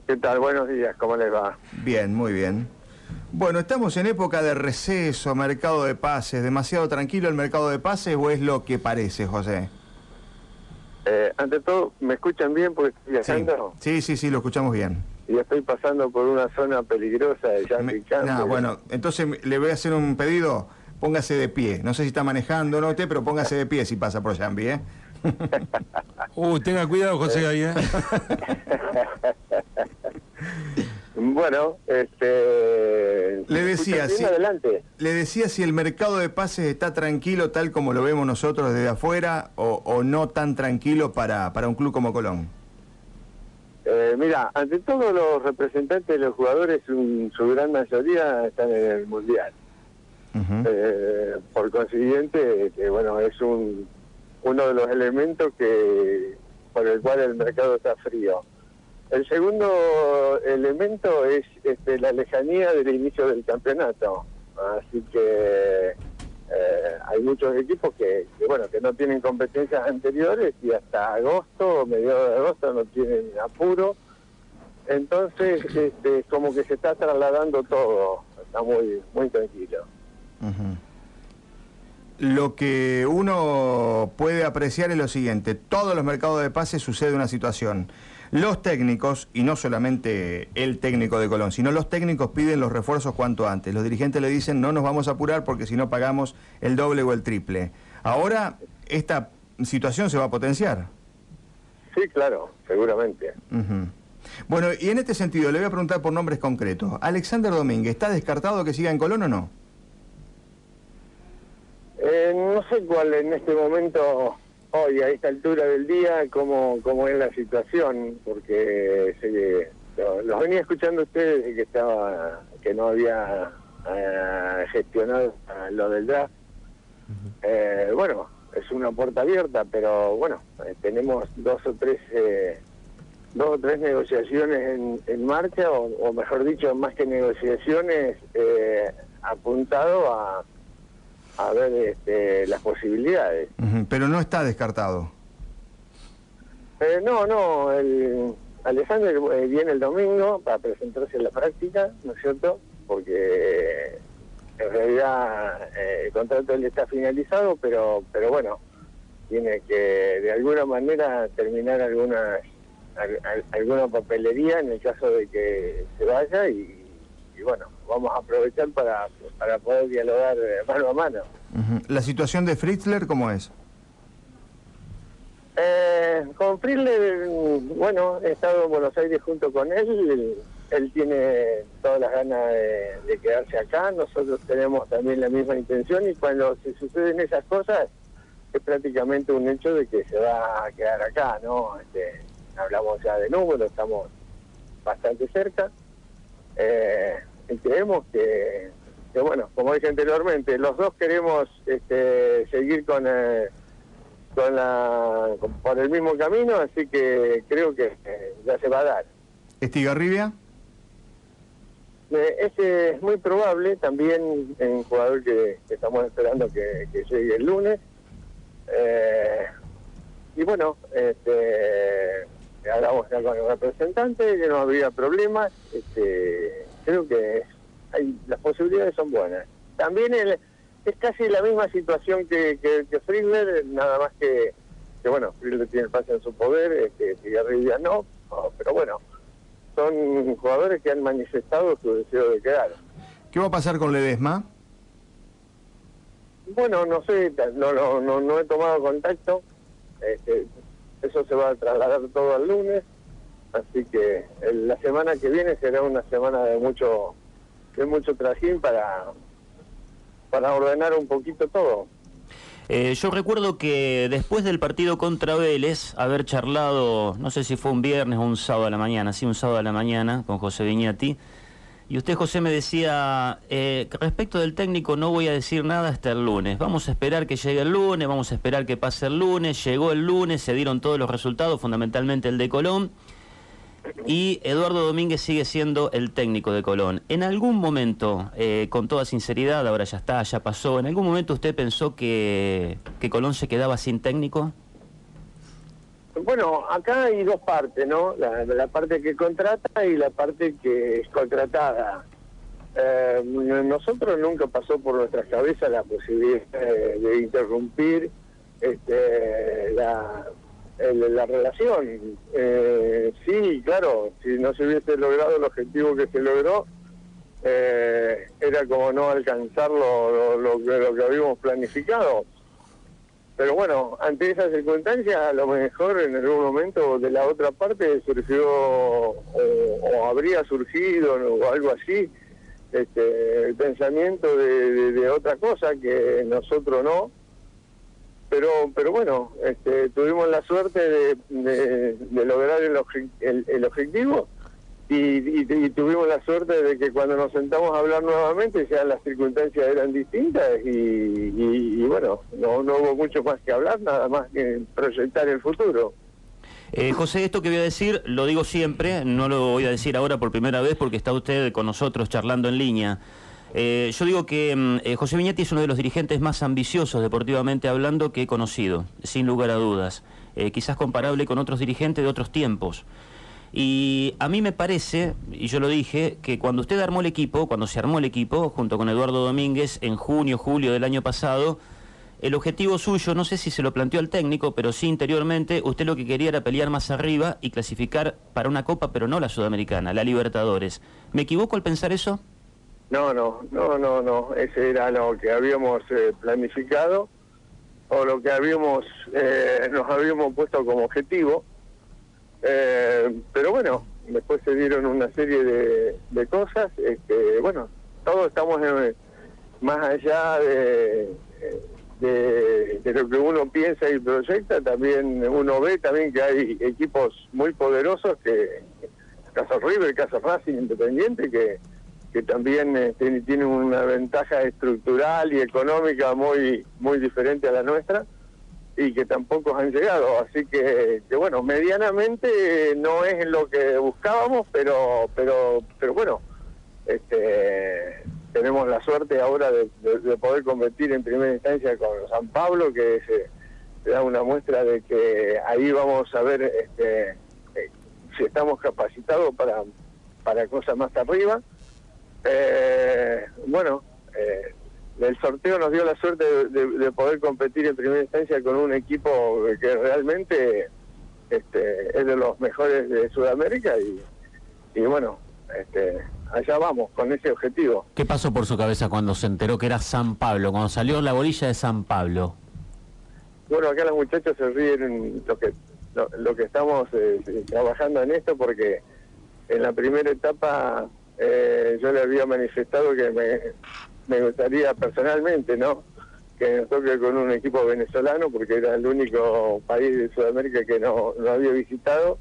¿Qué tal? Buenos días, ¿cómo les va? Bien, muy bien. Bueno, ¿estamos en época de receso, mercado de pases? ¿Demasiado tranquilo el mercado de pases o es lo que parece, José? Ante todo, ¿me escuchan bien porque estoy Sí, viajando? sí, lo escuchamos bien. Y estoy pasando por una zona peligrosa de Yampicán. Bueno, entonces le voy a hacer un pedido, póngase de pie. No sé si está manejando o no usted, pero póngase de pie si pasa por Jambi, ¿eh? Tenga cuidado, José, ahí, ¿eh? Bueno, adelante. Le decía si el mercado de pases está tranquilo tal como lo vemos nosotros desde afuera o no tan tranquilo para un club como Colón. Mira, ante todo los representantes de los jugadores, su gran mayoría están en el Mundial. Por consiguiente, bueno, es uno de los elementos por el cual el mercado está frío. El segundo elemento es la lejanía del inicio del campeonato. Así que hay muchos equipos que no tienen competencias anteriores y hasta agosto, mediados de agosto, no tienen apuro. Entonces, como que se está trasladando todo. Está muy, muy tranquilo. Lo que uno puede apreciar es lo siguiente: todos los mercados de pases sucede una situación. Los técnicos, y no solamente el técnico de Colón, sino los técnicos piden los refuerzos cuanto antes. Los dirigentes le dicen no nos vamos a apurar porque si no pagamos el doble o el triple. Ahora esta situación se va a potenciar. Sí, claro, seguramente. Bueno, y en este sentido le voy a preguntar por nombres concretos. Alexander Domínguez, ¿está descartado que siga en Colón o no? No sé cuál en este momento, hoy a esta altura del día, cómo es la situación, porque los venía escuchando a ustedes de que no había gestionado lo del draft. Bueno, es una puerta abierta, pero bueno, tenemos dos o tres negociaciones en marcha, o mejor dicho, más que negociaciones, apuntado a ver las posibilidades. Pero no está descartado. No, Alexander viene el domingo para presentarse en la práctica, ¿no es cierto? Porque en realidad el contrato le está finalizado, pero bueno, tiene que de alguna manera terminar alguna papelería en el caso de que se vaya y bueno, vamos a aprovechar para poder dialogar mano a mano. ¿La situación de Fritzler cómo es? Con Fritzler, bueno, he estado en Buenos Aires junto con él. Él tiene todas las ganas de quedarse acá. Nosotros tenemos también la misma intención y cuando se suceden esas cosas es prácticamente un hecho de que se va a quedar acá, ¿no? Hablamos ya de números, estamos bastante cerca. Y creemos que, bueno, como dije anteriormente, los dos queremos seguir por el mismo camino, así que creo que ya se va a dar. ¿Estigarribia? Ese es muy probable, también un jugador que estamos esperando que llegue el lunes. Y bueno, hablamos ya con el representante, que no habría problemas. Creo que las posibilidades son buenas. También es casi la misma situación que Fritzler, nada más que bueno, Fritzler tiene el pase en su poder, Estigarribia no, pero bueno, son jugadores que han manifestado su deseo de quedar. ¿Qué va a pasar con Ledesma? Bueno, no sé, no he tomado contacto. Eso se va a trasladar todo al lunes, así que la semana que viene será una semana de mucho trajín para ordenar un poquito todo. Yo recuerdo que después del partido contra Vélez, haber charlado, no sé si fue un viernes o un sábado a la mañana, sí, un sábado a la mañana con José Viñati, y usted, José, me decía, respecto del técnico no voy a decir nada hasta el lunes, vamos a esperar que llegue el lunes, vamos a esperar que pase el lunes. Llegó el lunes, se dieron todos los resultados, fundamentalmente el de Colón, y Eduardo Domínguez sigue siendo el técnico de Colón. En algún momento, con toda sinceridad, ahora ya está, ya pasó, ¿en algún momento usted pensó que Colón se quedaba sin técnico? Bueno, acá hay dos partes, ¿no? La parte que contrata y la parte que es contratada. Nosotros nunca pasó por nuestras cabezas la posibilidad de interrumpir la relación. Sí, claro, si no se hubiese logrado el objetivo que se logró, era como no alcanzar lo que habíamos planificado. Pero bueno, ante esa circunstancia, a lo mejor en algún momento de la otra parte surgió o habría surgido o algo así, el pensamiento de otra cosa que nosotros no. Pero bueno, tuvimos la suerte de lograr el objetivo y tuvimos la suerte de que cuando nos sentamos a hablar nuevamente ya las circunstancias eran distintas y bueno, no hubo mucho más que hablar, nada más que proyectar el futuro. José, esto que voy a decir lo digo siempre, no lo voy a decir ahora por primera vez porque está usted con nosotros charlando en línea. Yo digo que José Viñati es uno de los dirigentes más ambiciosos deportivamente hablando que he conocido, sin lugar a dudas. Quizás comparable con otros dirigentes de otros tiempos. Y a mí me parece, y yo lo dije, que cuando usted armó el equipo, cuando se armó el equipo, junto con Eduardo Domínguez, en junio, julio del año pasado, el objetivo suyo, no sé si se lo planteó al técnico, pero sí interiormente, usted lo que quería era pelear más arriba y clasificar para una copa, pero no la Sudamericana, la Libertadores. ¿Me equivoco al pensar eso? No, ese era lo que habíamos planificado o lo que nos habíamos puesto como objetivo. Pero bueno, después se dieron una serie de cosas. Bueno, todos estamos más allá de lo que uno piensa y proyecta. También uno ve también que hay equipos muy poderosos, que caso River, caso Racing, Independiente, que también tienen una ventaja estructural y económica muy diferente a la nuestra, y que tampoco han llegado, así que bueno, medianamente no es lo que buscábamos, pero bueno, tenemos la suerte ahora de poder competir en primera instancia con San Pablo, que se da una muestra de que ahí vamos a ver si estamos capacitados para cosas más arriba. El sorteo nos dio la suerte de poder competir en primera instancia con un equipo que realmente es de los mejores de Sudamérica y bueno, allá vamos con ese objetivo. ¿Qué pasó por su cabeza cuando se enteró que era San Pablo, cuando salió la bolilla de San Pablo? Bueno, acá los muchachos se ríen lo que estamos trabajando en esto, porque en la primera etapa yo le había manifestado que me gustaría personalmente, ¿no?, que nos toque con un equipo venezolano, porque era el único país de Sudamérica que no había visitado.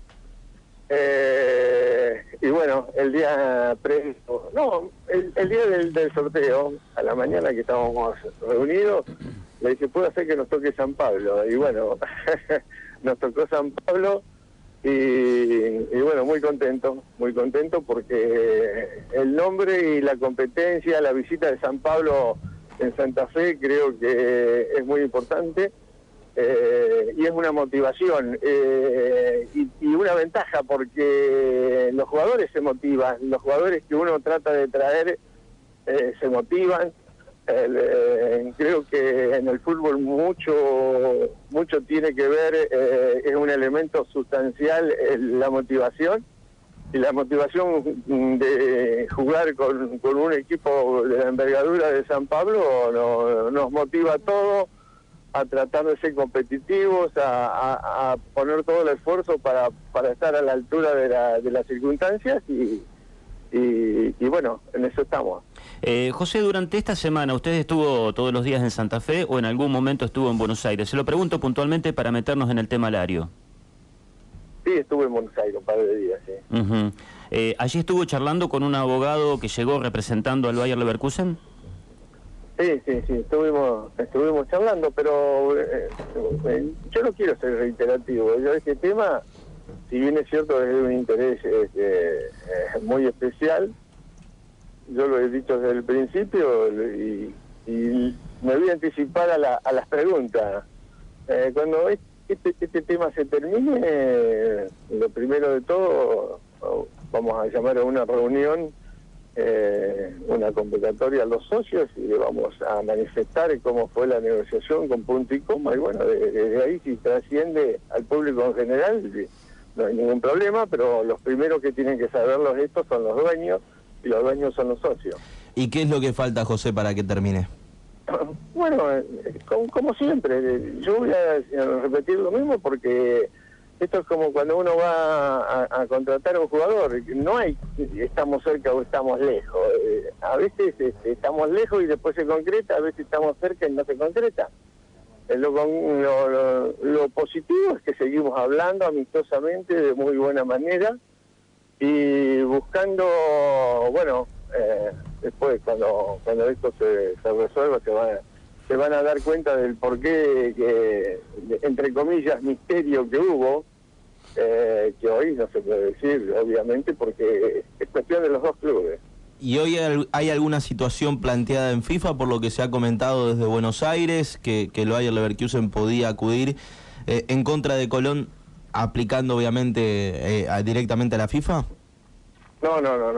Y bueno, el día el día del sorteo, a la mañana que estábamos reunidos, le dije, ¿puedo hacer que nos toque San Pablo? Y bueno, nos tocó San Pablo. Y bueno, muy contento porque el nombre y la competencia, la visita de San Pablo en Santa Fe creo que es muy importante, y es una motivación y una ventaja, porque los jugadores se motivan, los jugadores que uno trata de traer se motivan. Creo que en el fútbol mucho tiene que ver, es un elemento sustancial la motivación, y la motivación de jugar con un equipo de la envergadura de San Pablo nos motiva a todos a tratar de ser competitivos, a poner todo el esfuerzo para estar a la altura de las circunstancias y bueno, en eso estamos. José, durante esta semana, ¿usted estuvo todos los días en Santa Fe o en algún momento estuvo en Buenos Aires? Se lo pregunto puntualmente para meternos en el tema Lario. Sí, estuve en Buenos Aires un par de días, sí. ¿Allí estuvo charlando con un abogado que llegó representando al Bayer Leverkusen? Sí, estuvimos charlando, pero yo no quiero ser reiterativo. Yo este tema, si bien es cierto, es de un interés muy especial, yo lo he dicho desde el principio y me voy a anticipar a las preguntas. Cuando este tema se termine, lo primero de todo, vamos a llamar a una reunión, una convocatoria a los socios y le vamos a manifestar cómo fue la negociación con punto y coma, y bueno, desde ahí si trasciende al público en general, no hay ningún problema, pero los primeros que tienen que saberlo estos son los dueños, y los dueños son los socios. ¿Y qué es lo que falta, José, para que termine? Bueno, como siempre, yo voy a repetir lo mismo porque esto es como cuando uno va a contratar a un jugador, no hay estamos cerca o estamos lejos, a veces estamos lejos y después se concreta, a veces estamos cerca y no se concreta. Lo positivo es que seguimos hablando amistosamente de muy buena manera y buscando, bueno, después cuando esto se resuelva se van a dar cuenta del porqué que, entre comillas, misterio que hubo, que hoy no se puede decir, obviamente, porque es cuestión de los dos clubes. ¿Y hoy hay alguna situación planteada en FIFA, por lo que se ha comentado desde Buenos Aires, que el Bayer Leverkusen podía acudir en contra de Colón, aplicando obviamente directamente a la FIFA? No,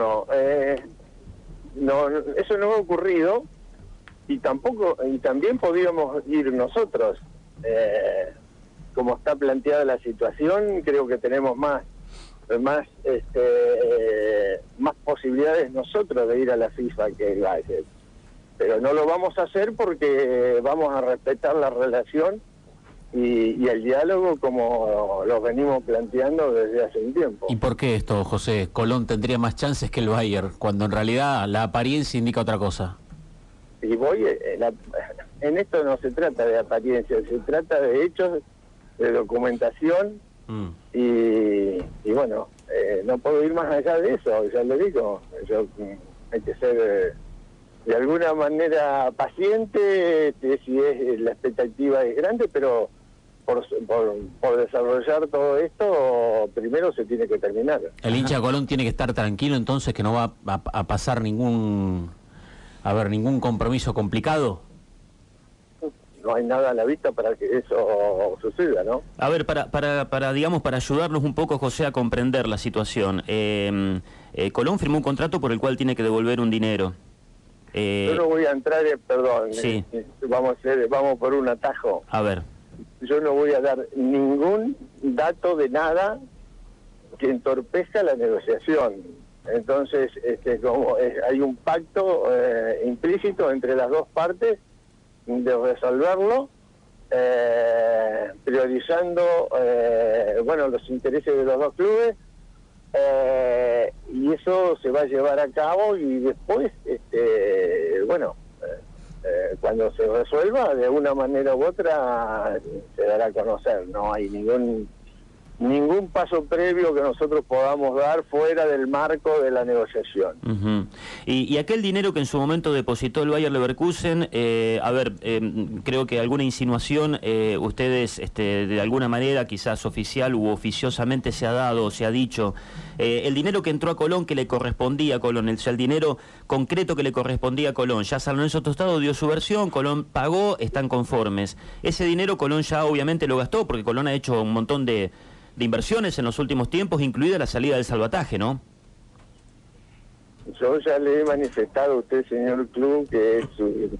eso no ha ocurrido y también podíamos ir nosotros. Como está planteada la situación, creo que tenemos más posibilidades nosotros de ir a la FIFA que el Bayern. Pero no lo vamos a hacer porque vamos a respetar la relación y el diálogo como lo venimos planteando desde hace un tiempo. ¿Y por qué esto, José? Colón tendría más chances que el Bayern, cuando en realidad la apariencia indica otra cosa. Y en esto no se trata de apariencia, se trata de hechos, de documentación, y bueno, no puedo ir más allá de eso, ya lo digo, hay que ser de alguna manera paciente, si es la expectativa es grande, pero por desarrollar todo esto, primero se tiene que terminar. El hincha Colón tiene que estar tranquilo entonces, que no va a pasar ningún compromiso complicado. No hay nada a la vista para que eso suceda, ¿no? A ver, para ayudarnos un poco, José, a comprender la situación. Colón firmó un contrato por el cual tiene que devolver un dinero. Yo no voy a entrar, perdón, sí. Vamos por un atajo. A ver. Yo no voy a dar ningún dato de nada que entorpezca la negociación. Entonces, hay un pacto implícito entre las dos partes de resolverlo, priorizando los intereses de los dos clubes, y eso se va a llevar a cabo y después cuando se resuelva de una manera u otra se dará a conocer. No hay ningún paso previo que nosotros podamos dar fuera del marco de la negociación. Uh-huh. Y aquel dinero que en su momento depositó el Bayer Leverkusen, creo que alguna insinuación ustedes de alguna manera, quizás oficial u oficiosamente se ha dado, se ha dicho, el dinero que entró a Colón que le correspondía a Colón, el dinero concreto que le correspondía a Colón, ya San Lorenzo Tostado dio su versión, Colón pagó, están conformes. Ese dinero Colón ya obviamente lo gastó, porque Colón ha hecho un montón de inversiones en los últimos tiempos, incluida la salida del salvataje, ¿no? Yo ya le he manifestado a usted, señor Club, que es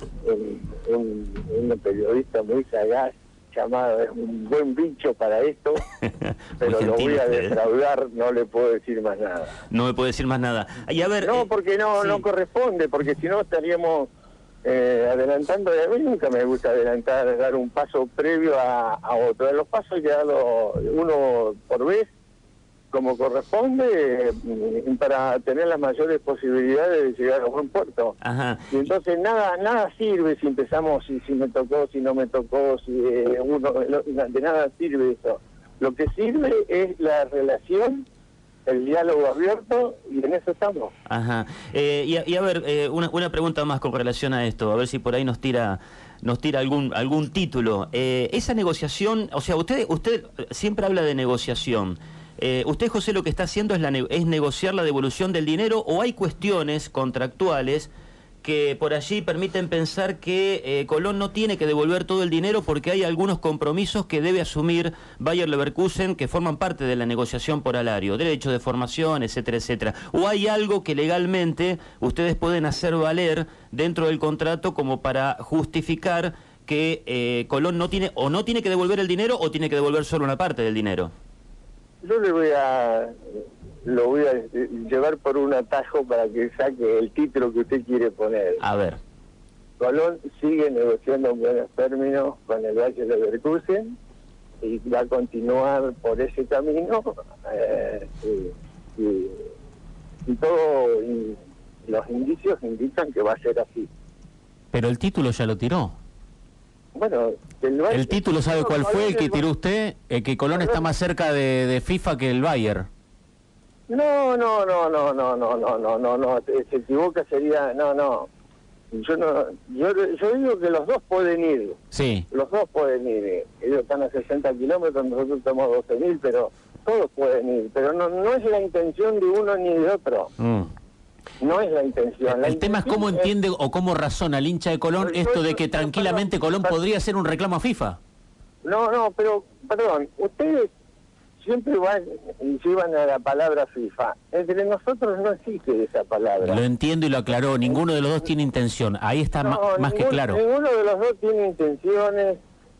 un periodista muy sagaz, llamado, es un buen bicho para esto, pero lo voy a defraudar, no le puedo decir más nada. No me puede decir más nada. Y a ver, no, porque no corresponde, porque si no estaríamos adelantando. A mí nunca me gusta adelantar, dar un paso previo a otro. Los pasos hay que darlo uno por vez, como corresponde, para tener las mayores posibilidades de llegar a buen puerto. Ajá. Y entonces nada sirve si empezamos, si me tocó, si no me tocó, de nada sirve eso. Lo que sirve es la relación, el diálogo abierto, y en eso estamos. Ajá. Y a ver, una pregunta más con relación a esto, a ver si por ahí nos tira algún título. Esa negociación, o sea, usted siempre habla de negociación. ¿Usted, José, lo que está haciendo es negociar la devolución del dinero, o hay cuestiones contractuales que por allí permiten pensar que Colón no tiene que devolver todo el dinero porque hay algunos compromisos que debe asumir Bayer Leverkusen que forman parte de la negociación por alario, derecho de formación, etcétera, etcétera. ¿O hay algo que legalmente ustedes pueden hacer valer dentro del contrato como para justificar que Colón no tiene que devolver el dinero o tiene que devolver solo una parte del dinero? Yo lo voy a llevar por un atajo para que saque el título que usted quiere poner. A ver. Colón sigue negociando en buenos términos con el Bayer Leverkusen y va a continuar por ese camino y todo los indicios indican que va a ser así. Pero el título ya lo tiró. Bueno, el título, ¿sabe cuál fue el que tiró usted? Que Colón está más cerca de FIFA que el Bayer. No, se equivoca, sería, no. Yo digo que los dos pueden ir. Sí. Los dos pueden ir. Ellos están a 60 kilómetros, nosotros estamos a 12.000, pero todos pueden ir. Pero no es la intención de uno ni de otro. No es la intención. El tema es cómo entiende o cómo razona el hincha de Colón esto de que tranquilamente Colón podría hacer un reclamo a FIFA. No, pero, perdón, ustedes siempre llevan a la palabra FIFA. Entre nosotros no existe esa palabra. Lo entiendo y lo aclaró. Ninguno de los dos tiene intención. Ahí está más que claro. Ninguno de los dos tiene intenciones.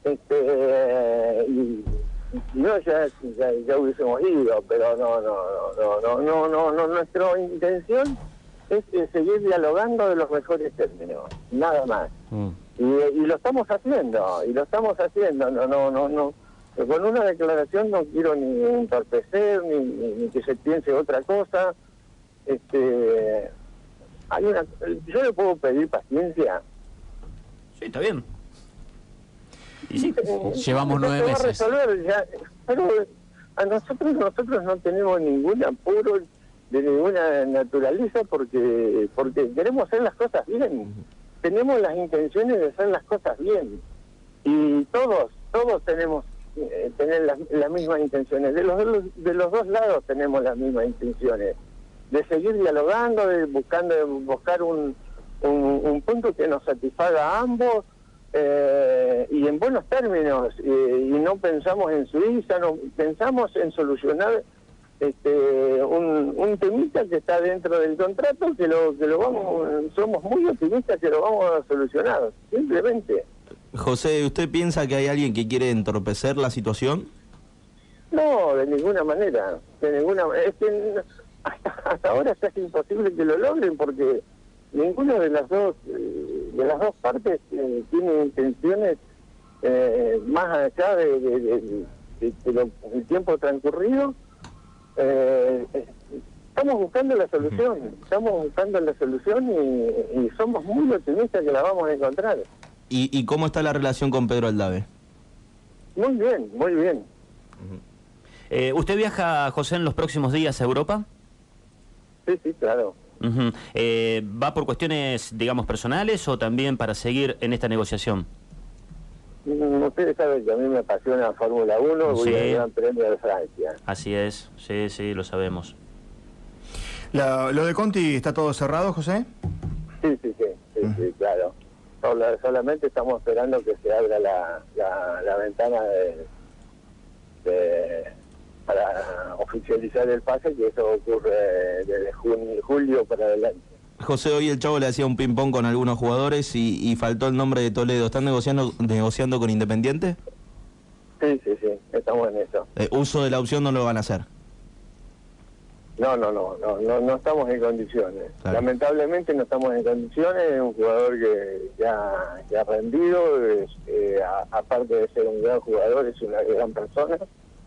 Y no, ya hubiésemos ido, pero no. Nuestra intención es seguir dialogando de los mejores términos. Nada más. Y lo estamos haciendo. No. Con una declaración no quiero ni entorpecer, ni que se piense otra cosa. Yo le puedo pedir paciencia. Sí, está bien. Y sí, llevamos 9 meses. Va a resolver ya, pero a nosotros no tenemos ningún apuro de ninguna naturaleza porque queremos hacer las cosas bien. Tenemos las intenciones de hacer las cosas bien. Y todos tenemos tener las mismas intenciones. De los dos lados tenemos las mismas intenciones. De seguir dialogando, de buscar un punto que nos satisfaga a ambos y en buenos términos. Y no pensamos en Suiza, no pensamos en solucionar un temita que está dentro del contrato que somos muy optimistas que lo vamos a solucionar, simplemente. José, ¿usted piensa que hay alguien que quiere entorpecer la situación? No, de ninguna manera. Es que hasta ahora es casi imposible que lo logren porque ninguna de las dos partes tiene intenciones más allá del tiempo transcurrido. Estamos buscando la solución, y somos muy optimistas que la vamos a encontrar. ¿Y cómo está la relación con Pedro Aldave? Muy bien, muy bien. ¿Usted viaja, José, en los próximos días a Europa? Sí, claro. ¿Va por cuestiones, digamos, personales o también para seguir en esta negociación? Ustedes saben que a mí me apasiona Fórmula 1, voy al Gran Premio de Francia. Así es, sí, lo sabemos. ¿Lo de Conti está todo cerrado, José? Sí, claro. Solamente estamos esperando que se abra la ventana para oficializar el pase, que eso ocurre desde julio para adelante. José, hoy el Chavo le hacía un ping-pong con algunos jugadores y faltó el nombre de Toledo. ¿Están negociando con Independiente? Sí, estamos en eso. ¿Uso de la opción no lo van a hacer? No estamos en condiciones. Claro. Lamentablemente no estamos en condiciones. Es un jugador que ya ha rendido, aparte de ser un gran jugador, es una gran persona.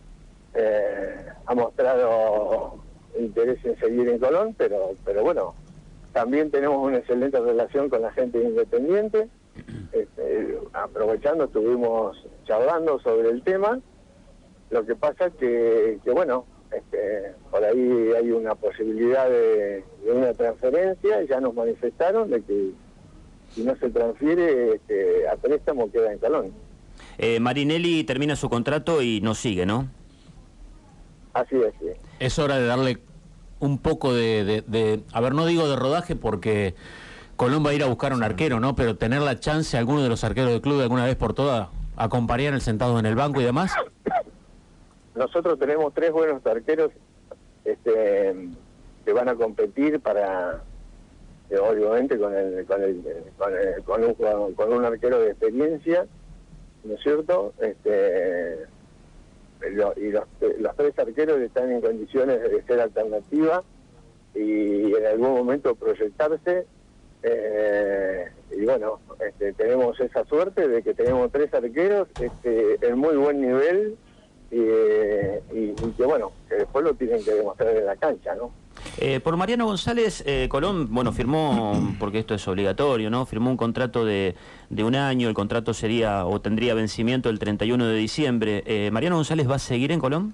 Ha mostrado interés en seguir en Colón, pero bueno, también tenemos una excelente relación con la gente de Independiente. Aprovechando, estuvimos charlando sobre el tema. Lo que pasa es que bueno, por ahí hay una posibilidad de una transferencia. Ya nos manifestaron de que si no se transfiere a préstamo queda en Colón. Marinelli termina su contrato y no sigue, ¿no? Así es, sí. Es hora de darle un poco a ver, no digo de rodaje porque Colón va a ir a buscar un arquero, ¿no? Pero tener la chance, alguno de los arqueros del club de alguna vez por todas, acompañar sentados en el banco y demás. Nosotros tenemos 3 buenos arqueros que van a competir para, obviamente, con un arquero de experiencia, ¿no es cierto? Los 3 arqueros están en condiciones de ser alternativa y en algún momento proyectarse. Y bueno, tenemos esa suerte de que tenemos 3 arqueros en muy buen nivel y que bueno, que después lo tienen que demostrar en la cancha, ¿no? Por Mariano González, Colón, bueno, firmó, porque esto es obligatorio, ¿no? Firmó un contrato de 1 año, el contrato sería o tendría vencimiento el 31 de diciembre. ¿Mariano González va a seguir en Colón?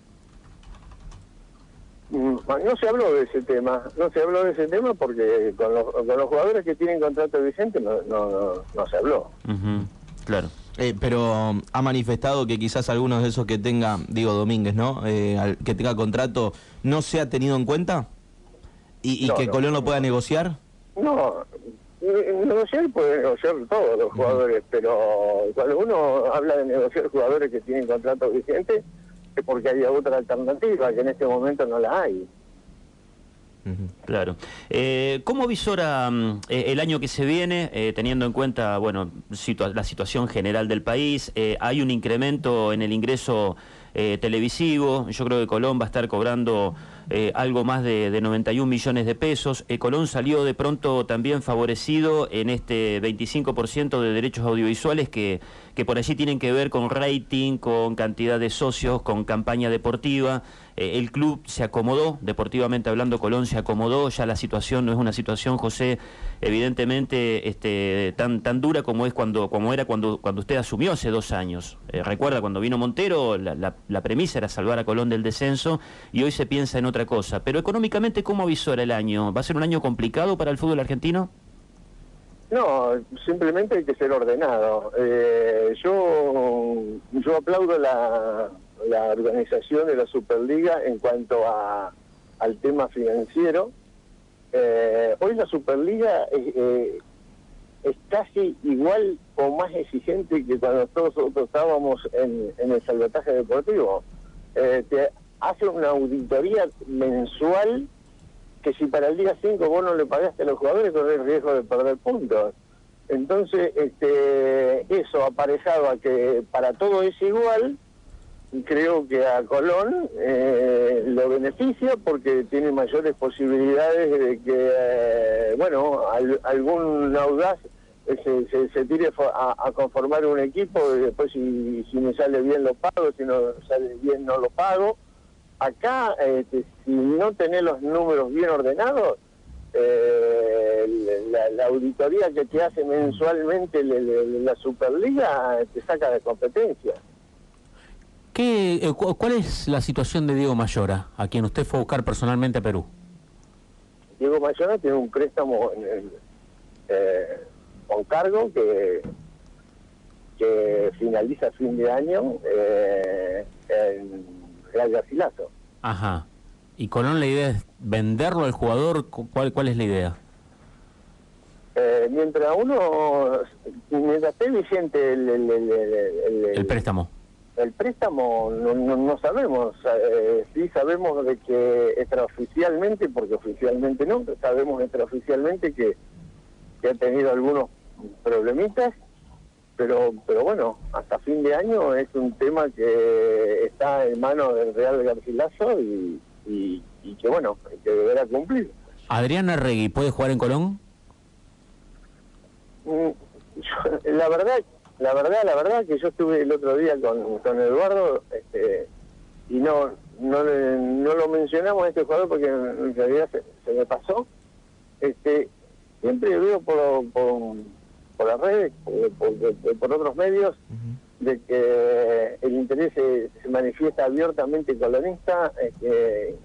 No se habló de ese tema, porque con los jugadores que tienen contrato vigente no se habló. Claro. Pero ha manifestado que quizás algunos de esos que tenga, digo Domínguez, ¿no? Que tenga contrato no se ha tenido en cuenta y que Colón lo pueda negociar. No, negociar puede negociar todos los jugadores, pero cuando uno habla de negociar jugadores que tienen contrato vigente es porque hay otra alternativa, que en este momento no la hay. Claro. ¿Cómo visora el año que se viene, teniendo en cuenta, bueno, la situación general del país? Hay un incremento en el ingreso televisivo. Yo creo que Colón va a estar cobrando algo más de 91 millones de pesos. Colón salió de pronto también favorecido en este 25% de derechos audiovisuales que por allí tienen que ver con rating, con cantidad de socios, con campaña deportiva. El club se acomodó, deportivamente hablando, Colón se acomodó. Ya la situación no es una situación, José, evidentemente tan dura como era cuando usted asumió hace 2 años. Recuerda, cuando vino Montero, la premisa era salvar a Colón del descenso y hoy se piensa en otra cosa. Pero económicamente, ¿cómo avisora el año? ¿Va a ser un año complicado para el fútbol argentino? No, simplemente hay que ser ordenado. Yo aplaudo la organización de la Superliga en cuanto al tema financiero. Hoy la Superliga es casi igual o más exigente que cuando nosotros estábamos en el salvataje deportivo. Te hace una auditoría mensual que si para el día 5 vos no le pagaste a los jugadores, corres el riesgo de perder puntos. Entonces, eso aparejado a que para todo es igual, creo que a Colón lo beneficia porque tiene mayores posibilidades de que, algún audaz se tire a conformar un equipo y después si me sale bien lo pago, si no sale bien no lo pago. Acá, si no tenés los números bien ordenados, la auditoría que te hace mensualmente la Superliga te saca de competencia. ¿Cuál es la situación de Diego Mayora, a quien usted fue a buscar personalmente a Perú? Diego Mayora tiene un préstamo con cargo que finaliza a fin de año en Real Garcilaso. Ajá. ¿Y Colón la idea es venderlo al jugador? ¿Cuál es la idea? Mientras esté vigente el préstamo. El préstamo no sabemos, sí sabemos de que extraoficialmente, porque oficialmente no, sabemos extraoficialmente que ha tenido algunos problemitas, pero bueno, hasta fin de año es un tema que está en manos del Real Garcilaso y que bueno, que deberá cumplir. ¿Adrián Arregui puede jugar en Colón? La verdad que yo estuve el otro día con Eduardo y no lo mencionamos a este jugador porque en realidad se me pasó. Siempre veo por las redes, por otros medios, de que el interés se manifiesta abiertamente colonista, que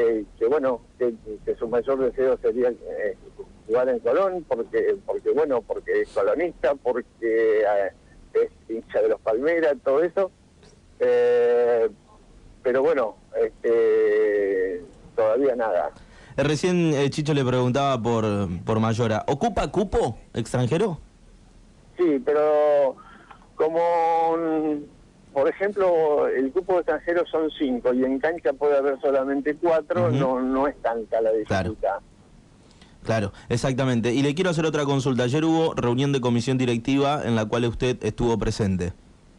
su mayor deseo sería jugar en Colón, porque es colonista, porque es hincha de los Palmeras, todo eso, pero bueno, todavía nada. Recién Chicho le preguntaba por Mayora. ¿Ocupa cupo extranjero? Sí, pero como, por ejemplo, el cupo de extranjeros son 5 y en cancha puede haber solamente 4, no es tanta la dificultad. Claro, exactamente. Y le quiero hacer otra consulta. Ayer hubo reunión de comisión directiva en la cual usted estuvo presente.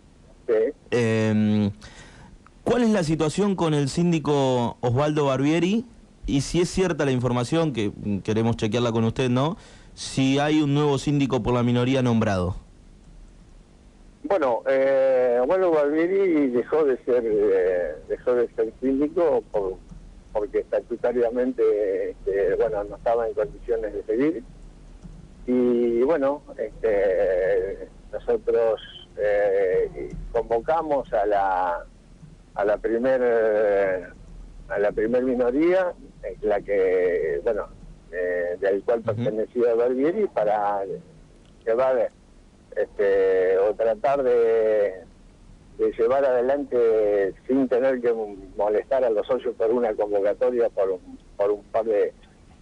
Sí. ¿Cuál es la situación con el síndico Osvaldo Barbieri? Y si es cierta la información, que queremos chequearla con usted, ¿no? Si hay un nuevo síndico por la minoría nombrado. Bueno, Osvaldo Barbieri dejó de ser síndico porque estatutariamente bueno, no estaba en condiciones de seguir. Y bueno, nosotros convocamos a la primer minoría, la que, bueno, del cual pertenecía Barbieri, para llevar o tratar de llevar adelante sin tener que molestar a los socios por una convocatoria, por un par de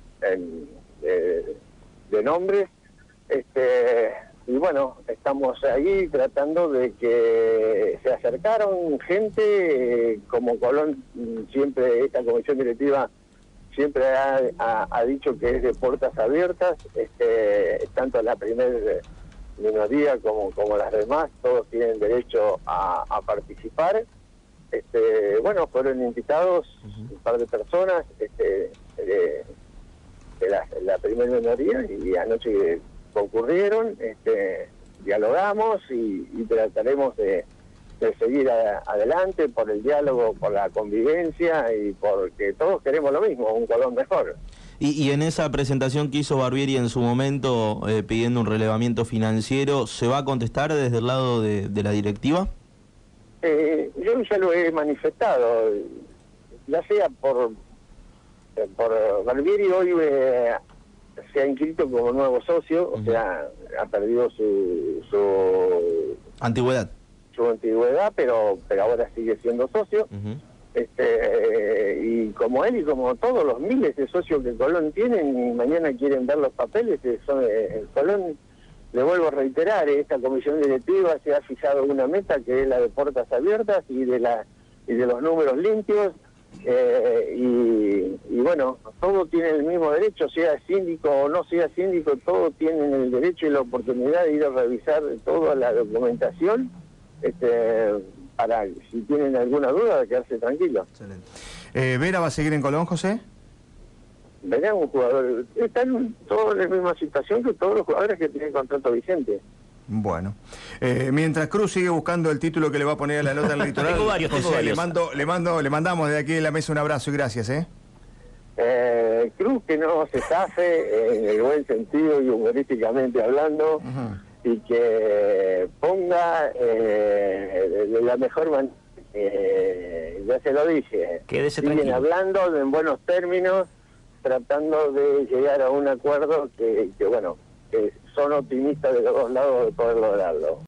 nombres. Y bueno, estamos ahí tratando de que se acercaron gente, como Colón siempre, esta comisión directiva siempre ha dicho que es de puertas abiertas, tanto la primer minoría como las demás, todos tienen derecho a participar. Bueno, fueron invitados un par de personas de la primera minoría y anoche concurrieron, dialogamos y trataremos de seguir adelante por el diálogo, por la convivencia y porque todos queremos lo mismo, un Colón mejor. Y en esa presentación que hizo Barbieri en su momento pidiendo un relevamiento financiero, ¿se va a contestar desde el lado de la directiva? Yo ya lo he manifestado, ya sea por Barbieri hoy se ha inscrito como nuevo socio, o sea, ha perdido su antigüedad, pero ahora sigue siendo socio. Y como él y como todos los miles de socios que Colón tienen, y mañana quieren ver los papeles, Colón, le vuelvo a reiterar, esta comisión directiva se ha fijado una meta que es la de puertas abiertas y de los números limpios, y bueno, todos tienen el mismo derecho, sea síndico o no sea síndico, todos tienen el derecho y la oportunidad de ir a revisar toda la documentación, para, si tienen alguna duda, de quedarse tranquilos. Excelente. ¿Vera va a seguir en Colón, José? Vera es un jugador, están todos en la misma situación que todos los jugadores que tienen contrato vigente. Bueno, mientras Cruz sigue buscando el título que le va a poner a la nota electoral, tengo varios. le mandamos desde aquí de la mesa un abrazo y gracias, Cruz que no se zafe en el buen sentido y humorísticamente hablando, y que ponga de la mejor manera, ya se lo dije, quédese siguen tranquilo, hablando en buenos términos, tratando de llegar a un acuerdo que bueno, que son optimistas de los dos lados de poder lograrlo.